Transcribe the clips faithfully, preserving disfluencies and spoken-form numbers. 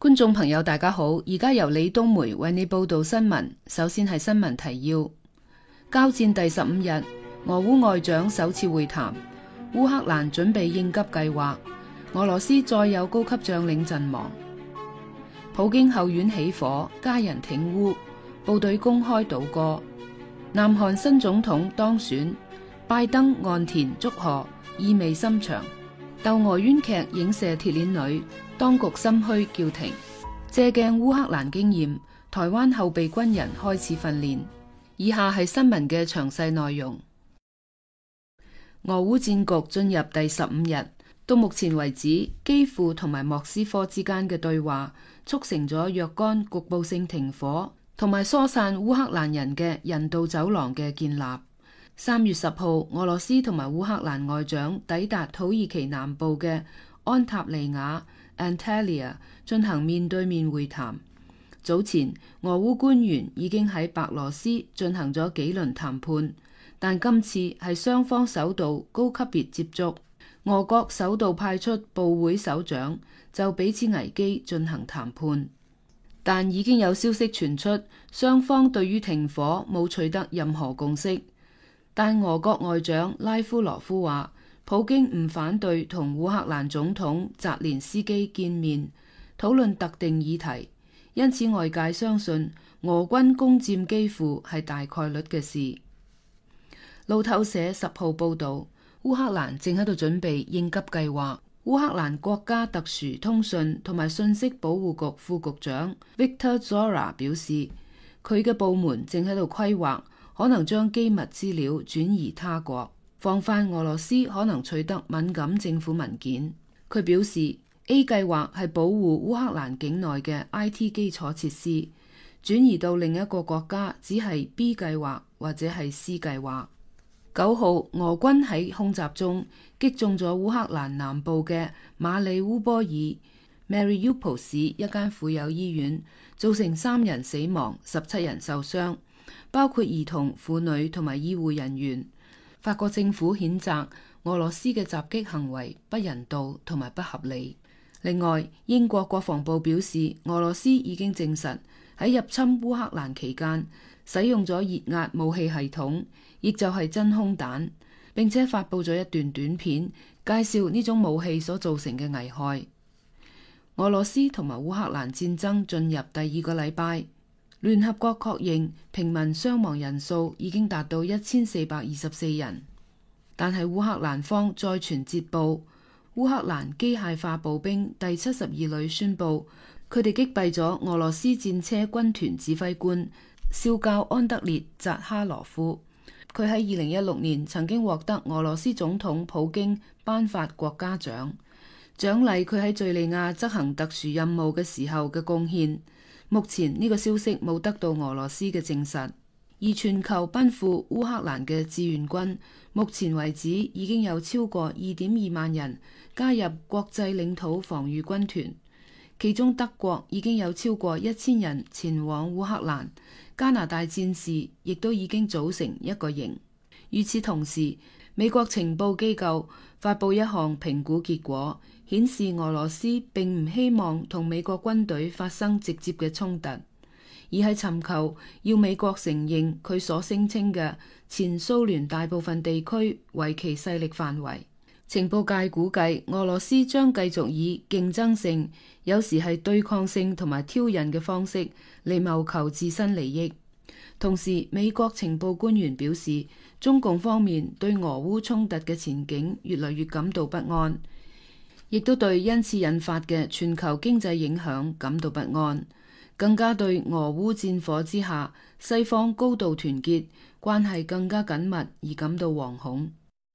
觀眾朋友大家好，而家由李冬梅為你報道新聞。首先係新聞提要：交戰第十五日，俄烏外長首次會談，烏克蘭準備應急計劃，俄羅斯再有高級將領陣亡，普京後院起火，家人挺烏，部隊公開倒戈，南韓新總統當選，拜登岸田祝賀，意味深長。竇娥冤劇影射鐵鏈女，當局心虛叫停。借鏡烏克蘭經驗，台灣後備軍人開始訓練。以下係新聞嘅詳細內容。俄烏戰局進入第十五日，到目前為止，基輔同埋莫斯科之間嘅對話促成咗若干局部性停火同埋疏散烏克蘭人嘅人道走廊嘅建立。三月十號，俄羅斯同埋烏克蘭外長抵達土耳其南部嘅安塔利亞 Antalya 進行面對面會談。早前，俄烏官員已經喺白羅斯進行咗幾輪談判，但今次係雙方首度高級別接觸。俄國首度派出部會首長就彼此危機進行談判，但已經有消息傳出，雙方對於停火冇取得任何共識。但俄國外長拉夫羅夫話，普京唔反對同烏克蘭總統澤連斯基見面討論特定議題，因此外界相信俄軍攻佔基輔係大概率嘅事。路透社十號報導，烏克蘭正喺度準備應急計劃。烏克蘭國家特殊通訊同埋信息保護局副局長 Viktor Zhora 表示，佢嘅部門正喺度規劃可能將機密資料轉移他國，防範俄羅斯可能取得敏感政府文件。佢表示 A 計劃係保護烏克蘭境內嘅 I T 基礎設施，轉移到另一個國家只係 B 計劃或者係 C 計劃。九號，俄軍喺空襲中擊中咗烏克蘭南部嘅馬里烏波爾 Mariupol 市一間婦幼醫院，造成三人死亡，十七人受傷，包括兒童、婦女同埋醫護人員。法國政府譴責俄羅斯嘅襲擊行為不人道同埋不合理。另外，英國國防部表示，俄羅斯已經證實喺入侵烏克蘭期間使用咗熱壓武器系統，亦就係真空彈，並且發佈咗一段短片，介紹呢種武器所造成嘅危害。俄羅斯同埋烏克蘭戰爭進入第二個禮拜。聯合國確認平民傷亡人數已經達到一千四百二十四人，但係烏克蘭方再傳捷報，烏克蘭機械化步兵第七十二旅宣布，佢哋擊斃咗俄羅斯戰車軍團指揮官少校安德烈扎哈羅夫。佢喺二零一六年曾經獲得俄羅斯總統普京頒發國家獎，獎勵佢喺敘利亞執行特殊任務嘅時候嘅貢獻。目前呢個消息冇得到俄羅斯嘅證實，而全球奔赴烏克蘭嘅志願軍，目前為止已經有超過二點二萬人加入國際領土防禦軍團，其中德國已經有超過一千人前往烏克蘭，加拿大戰士亦都已經組成一個營。與此同時，美國情報機構發佈一項評估結果，顯示俄羅斯並唔希望同美國軍隊發生直接嘅衝突，而係尋求要美國承認佢所聲稱嘅前蘇聯大部分地區為其勢力範圍。情報界估計，俄羅斯將繼續以競爭性，有時係對抗性同埋挑釁嘅方式嚟謀求自身利益。同時，美國情報官員表示，中共方面對俄烏衝突嘅前景越來越感到不安，亦都對因此引發嘅全球經濟影響感到不安，更加對俄烏戰火之下西方高度團結、關係更加緊密而感到惶恐。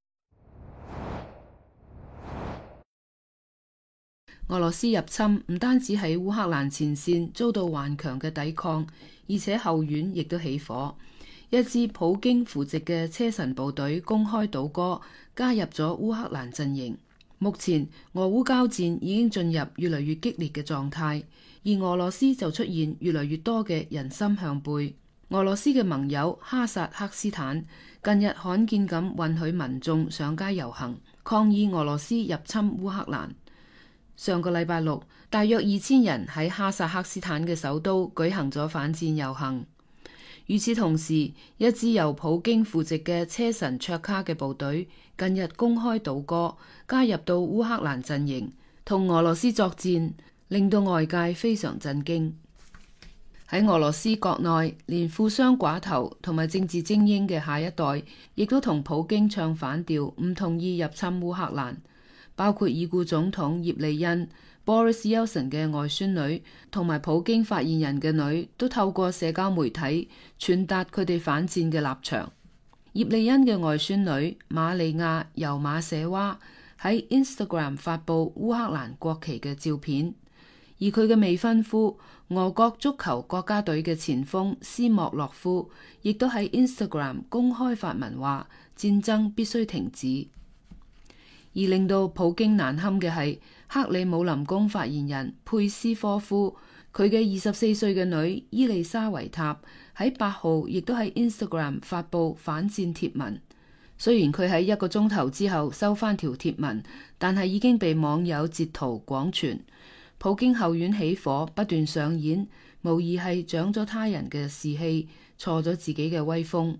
俄羅斯入侵唔單止喺烏克蘭前線遭到頑強嘅抵抗，而且後院亦都起火。一支普京扶植嘅車臣部隊公開倒戈，加入咗烏克蘭陣營。目前俄烏交戰已經進入越嚟越激烈嘅狀態，而俄羅斯就出現越嚟越多嘅人心向背。俄羅斯嘅盟友哈薩克斯坦近日罕見咁允許民眾上街遊行，抗議俄羅斯入侵烏克蘭。 上個禮拜六，大約二千人喺哈薩克斯坦嘅首都舉行咗反戰遊行。與此同時，一支由普京扶植嘅車臣卓卡嘅部隊近日公開倒戈，加入到烏克蘭陣營，同俄羅斯作戰，令到外界非常震驚。喺俄羅斯國內，連富商寡頭同埋政治精英嘅下一代，亦都同普京唱反調，唔同意入侵烏克蘭。包括已故總統葉利欽 Boris Yeltsin 嘅外孫女，同埋普京發言人嘅女，都透過社交媒體傳達佢哋反戰嘅立場。葉利欽嘅外孫女瑪利亞尤馬舍娃喺 Instagram 發布烏克蘭國旗嘅照片，而佢嘅未婚夫俄國足球國家隊嘅前鋒斯莫洛夫亦都喺 Instagram 公開發文話戰爭必須停止。而令到普京難堪嘅係克里姆林宮發言人佩斯科夫，佢嘅二十四歲嘅女伊麗莎維塔喺八號亦都喺 Instagram 發布反戰貼文。雖然佢喺一個鐘頭之後收翻條貼文，但係已經被網友截圖廣傳。普京後院起火不斷上演，無疑係長咗他人嘅士氣，挫咗自己嘅威風。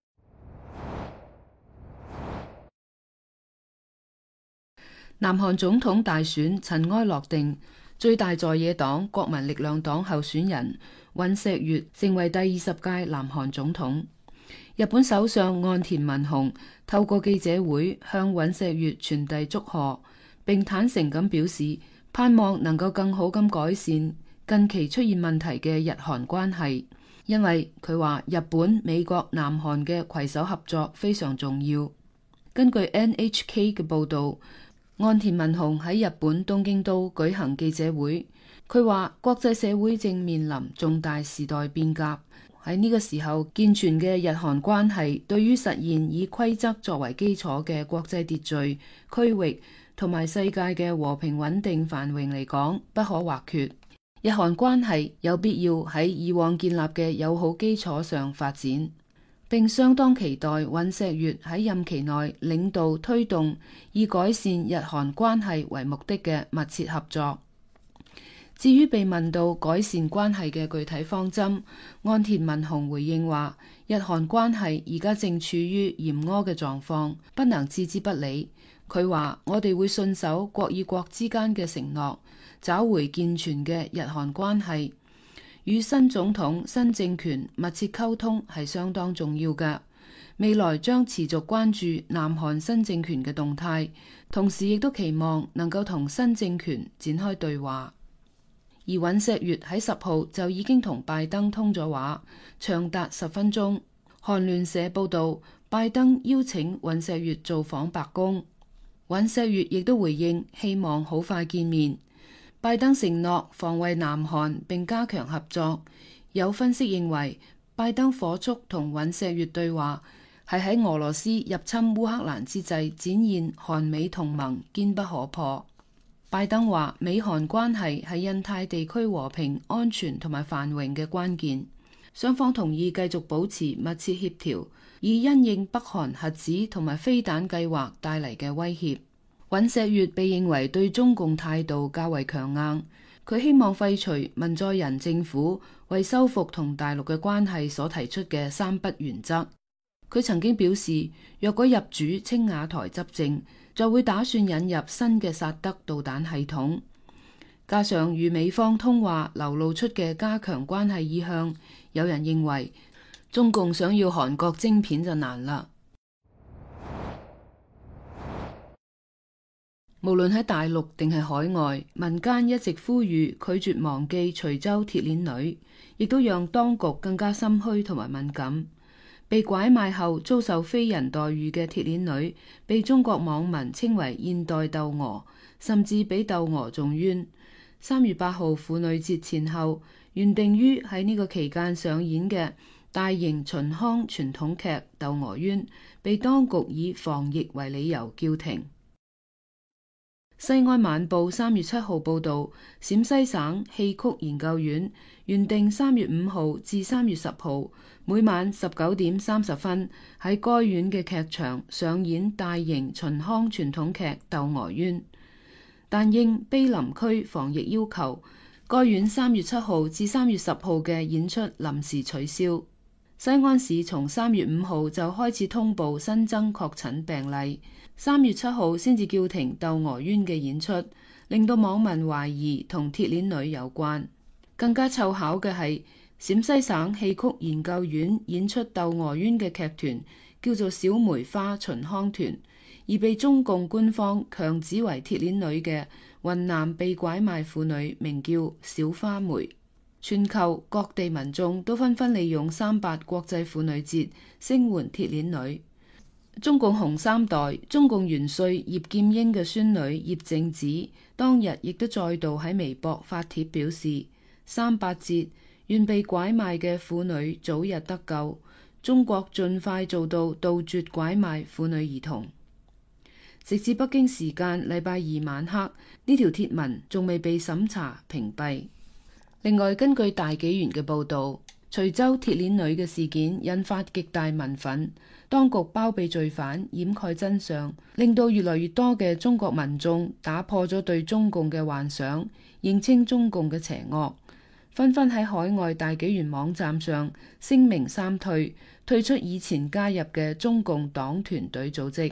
南韓總統大選塵埃落定，最大在野黨國民力量黨候選人尹錫悅成為第二十屆南韓總統。日本首相岸田文雄透過記者會向尹錫悅傳遞祝賀，並坦誠咁表示盼望能夠更好咁改善近期出現問題嘅日韓關係，因為佢話日本、美國、南韓嘅攜手合作非常重要。根據 N H K 嘅報導，岸田文雄喺日本東京都舉行記者會，佢話國際社會正面臨重大時代變革，喺呢個時候健全嘅日韓關係對於實現以規則作為基礎嘅國際秩序、區域同埋世界嘅和平穩定繁榮嚟講不可或缺。日韓關係有必要喺以往建立嘅友好基礎上發展，並相當期待尹錫悅喺任期內領導推動以改善日韓關係為目的嘅密切合作。至於被問到改善關係嘅具體方針，岸田文雄回應話：日韓關係而家正處於嚴苛嘅狀況，不能置之不理。佢話：我哋會信守國與國之間嘅承諾，找回健全嘅日韓關係。與新總統、新政權密切溝通係相當重要嘅，未來將持續關注南韓新政權嘅動態，同時亦都期望能夠同新政權展開對話。而尹錫悅喺十號就已經同拜登通咗話，長達十分鐘。韓聯社報導，拜登邀請尹錫悅造訪白宮，尹錫悅亦都回應希望好快見面。拜登承諾防衛南韓並加強合作。有分析認為，拜登火速同尹錫悅對話係喺俄羅斯入侵烏克蘭之際展現韓美同盟堅不可破。拜登話：美韓關係係印太地區和平、安全同埋繁榮嘅關鍵。雙方同意繼續保持密切協調，以因應北韓核子同埋飛彈計劃帶嚟嘅威脅。尹錫悅被認為對中共態度較為強硬，佢希望廢除文在寅政府為修復同大陸嘅關係所提出嘅三不原則。佢曾經表示，若果入主青瓦台執政，就會打算引入新嘅薩德導彈系統。加上與美方通話流露出嘅加強關係意向，有人認為中共想要韓國晶片就難啦。無論喺大陸定係海外，民間一直呼籲拒絕忘記徐州鐵鏈女，亦都讓當局更加心虛同埋敏感。被拐賣後遭受非人待遇嘅鐵鏈女，被中國網民稱為現代竇娥，甚至比竇娥仲冤。三月八號婦女節前後，原定於喺呢個期間上演嘅大型秦腔傳統劇《竇娥冤》，被當局以防疫為理由叫停。西安晚報三月七號報導，陝西省戲曲研究院原定三月五號至三月十號每晚十九點三十分喺該院嘅劇場上演大型秦腔傳統劇《竇娥冤》。 但應卑林區防疫要求，該院三月七號至三月十號嘅演出臨時取消。西安市從三月五號就開始通報新增確診病例，三月七號先至叫停竇娥冤嘅演出，令到網民懷疑同鐵鏈女有關。更加湊巧嘅係，陝西省戲曲研究院演出竇娥冤嘅劇團叫做小梅花秦腔團，而被中共官方強指為鐵鏈女嘅雲南被拐賣婦女名叫小花梅。全球各地民眾都紛紛利用三八國際婦女節聲援鐵鏈女。中共紅三代、中共元帥葉劍英嘅孫女葉靜子當日亦都再度喺微博發帖表示：三八節，願被拐賣嘅婦女早日得救，中國盡快做到杜絕拐賣婦女兒童。直至北京時間禮拜二晚黑，呢條貼文仲未被審查屏蔽。另外，根據大紀元嘅報導，徐州鐵鏈女嘅事件引發極大民憤，當局包庇罪犯，掩蓋真相，令到越來越多嘅中國民眾打破咗對中共嘅幻想，認清中共嘅邪惡，紛紛喺海外大紀元網站上聲明三退，退出以前加入嘅中共黨團隊組織。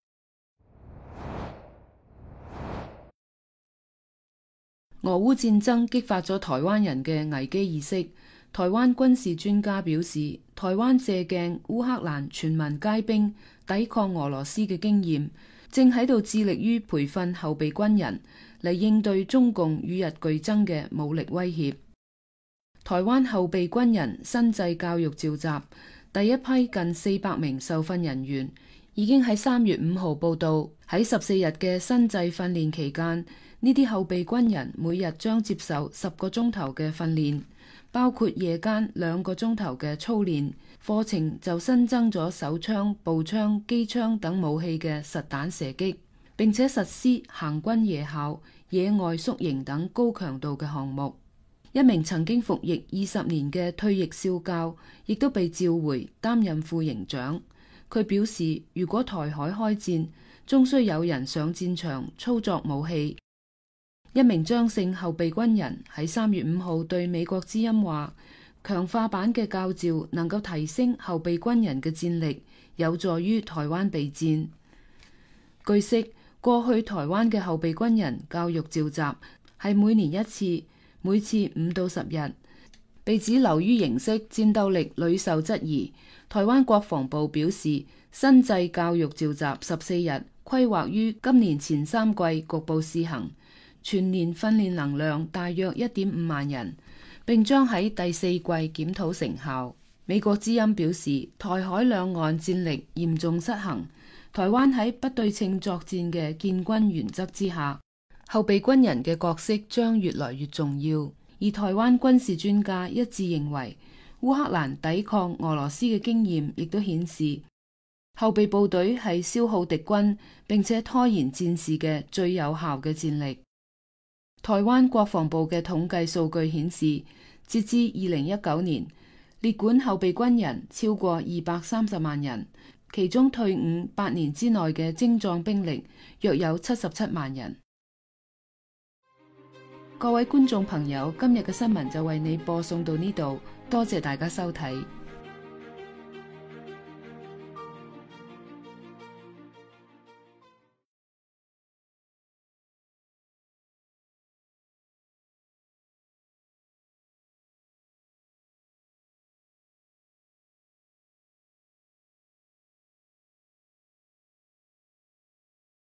俄烏戰爭激發咗台灣人嘅危機意識。台灣軍事專家表示，台灣借鏡烏克蘭全民皆兵抵抗俄羅斯嘅經驗，正喺度致力於培訓後備軍人嚟應對中共與日俱增嘅武力威脅。台灣後備軍人新制教育召集第一批近四百名受訓人員已經喺三月五號報到。喺十四日嘅新制訓練期間，呢啲後備軍人每日將接受十個鐘頭嘅訓練，包括夜間兩個鐘頭嘅操練。課程就新增咗手槍、步槍、機槍等武器嘅實彈射擊，並且實施行軍夜校、野外宿營等高強度嘅項目。一名曾經服役二十年嘅退役少校亦都被召回擔任副營長。佢表示，如果台海開戰，終須有人上戰場操作武器。一名張姓後備軍人喺三月五號對美國之音話，強化版嘅教召能夠提升後備軍人嘅戰力，有助於台灣備戰。據悉，過去台灣嘅後備軍人教育召集係每年一次，每次五到十日，被指流於形式，戰鬥力屢受質疑。台灣國防部表示，新制教育召集十四日，規劃於今年前三季局部試行，全年訓練能量大約一點五萬人，並將喺第四季檢討成效。美國之音表示，台海兩岸戰力嚴重失衡，台灣喺不對稱作戰嘅建軍原則之下，後備軍人嘅角色將越來越重要。而台灣軍事專家一致認為，烏克蘭抵抗俄羅斯嘅經驗亦都顯示，後備部隊係消耗敵軍並且拖延戰事嘅最有效嘅戰力。台灣國防部嘅統計數據顯示，截至二零一九年，列管後備軍人超過二百三十萬人，其中退伍八年之內嘅精壯兵力約有七十七萬人。各位觀眾朋友，今日嘅新聞就為你播送到呢度，多謝大家收睇。